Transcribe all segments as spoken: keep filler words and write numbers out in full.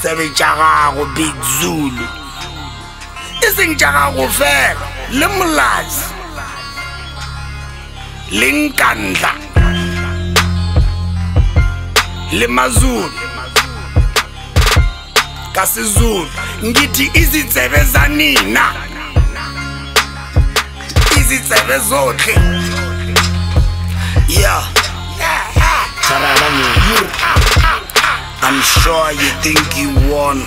tsebe tša gago Big Zulu e seng tša gago fela le Molazi le Nkandla le Mazulu ka Sizulu ngithi izitsebe zanina izitsebe zoke yeah I'm sure you think you won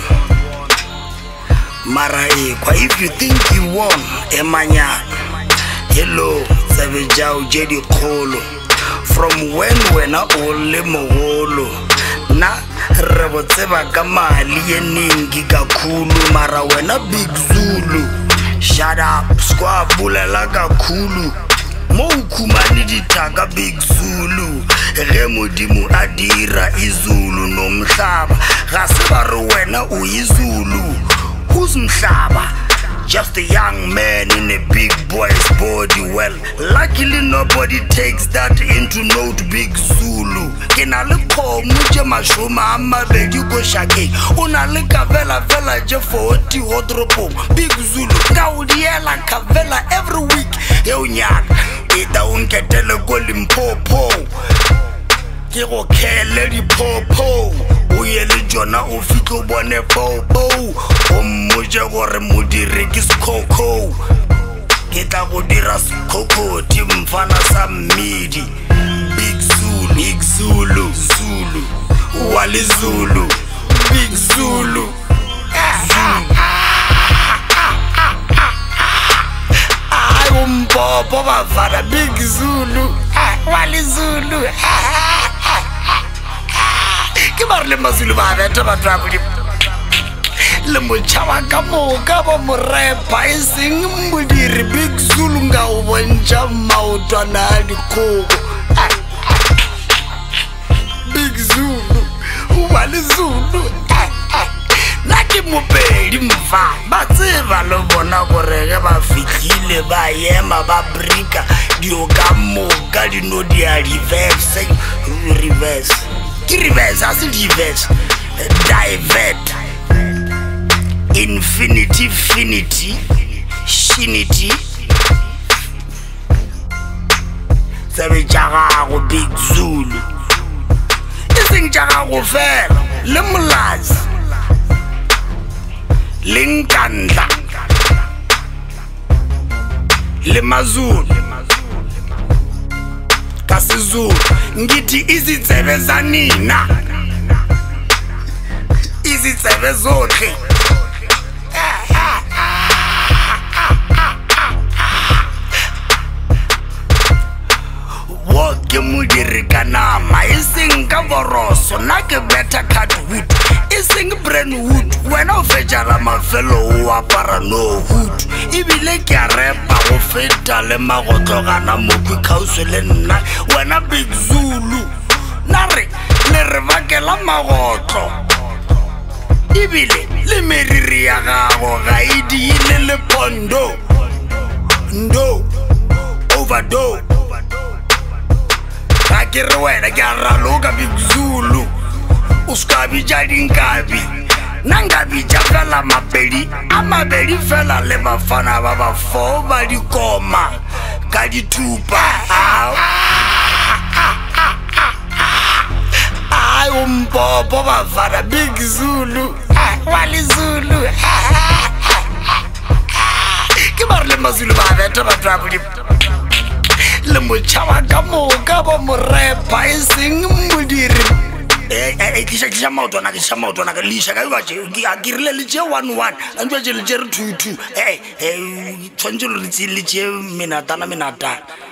mara ekwa if you think you won emanyana hello tsebe jao jedi kholo from when wena o le mogolo na re botseba ka mali yeningi kakhulu mara wena Big Zulu shut up skwa bulela kakhulu mo ukhumani dithaka Big Zulu ge modimo adira izulu nomhlaba ga se ba re wena uyizulu who's mhlaba just a young man in a big boy's body. Well, luckily nobody takes that into note Big Zulu. Kena le khomo je mashoma a mabedi go shakeng una le kavela vela je forty wardrobe Big Zulu ka o diela kavela every week e o nyaka e ta unketele go Limpopo ke go khele di popo o ye le jona o fitlo bone popo o mmoje gore modiri ke skoko ke tla go dira skoko ti mfana sa mmidi Big Zulu Big Zulu Zulu wali Zulu Big Zulu ai umpopo bafana Big Zulu wali Zulu ke ba le Mazulu ba beta ba travel le mochawa ka moka ba mo repa e seng modiri Big Zulu nga o bontsha maotwana a dikoko Big Zulu wa le Zulu na ke mopedi mfa ba tseba lo bona gore ge ba fitlhile ba yema ba brika dio ka moka di no dia reverse reverse ki reverse as reverse divert infinity finity shinity tsebe tša gago Big Zulu e seng tša gago fela le Molazi le Nkandla le Mazulu ka Sizulu ngithi izitsebe zanina izitsebe zoke woke modiri ka nama e seng ka boroso na ke beta catwood e seng Brentwood wena o fetjala mafelo o apara no hood ebile ke a repa go feta le magotlogana mo kwikauso le nna wena Big Zulu na re le re bakela magotlo ebile le meriri ya gago ga e diile le pondo ndo overdo ka ke re wena ke a raloka Big Zulu o ska bija dinkabi nanga bija fela mabedi a mabedi fela le mafana ba ba fo ba di koma ka di tupa ai umpopo bafana Big Zulu wali Zulu ke ba le Mazulu ba beta ba travel le mochawa ka moka ba mo repa e seng modiri eh eh kisha kisha maotwana kisha maotwana ka lisha ka ba je a kirile le je one one antwa je le je two two eh eh tshwantshe le tsi le je minata na minata